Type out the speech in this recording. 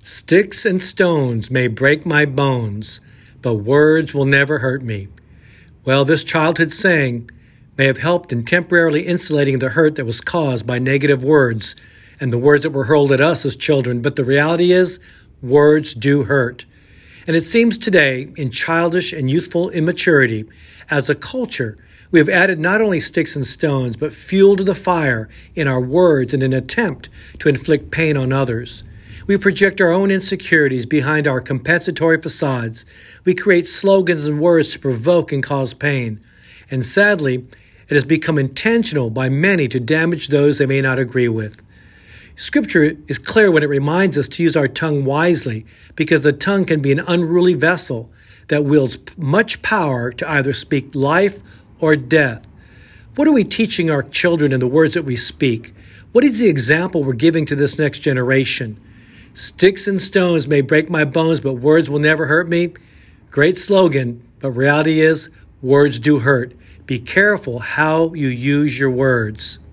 Sticks and stones may break my bones, but words will never hurt me. Well, this childhood saying may have helped in temporarily insulating the hurt that was caused by negative words and the words that were hurled at us as children, but the reality is, words do hurt. And it seems today, in childish and youthful immaturity, as a culture, we have added not only sticks and stones, but fuel to the fire in our words in an attempt to inflict pain on others. We project our own insecurities behind our compensatory facades. We create slogans and words to provoke and cause pain. And sadly, it has become intentional by many to damage those they may not agree with. Scripture is clear when it reminds us to use our tongue wisely, because the tongue can be an unruly vessel that wields much power to either speak life or death. What are we teaching our children in the words that we speak? What is the example we're giving to this next generation? Sticks and stones may break my bones, but words will never hurt me. Great slogan, but reality is, words do hurt. Be careful how you use your words.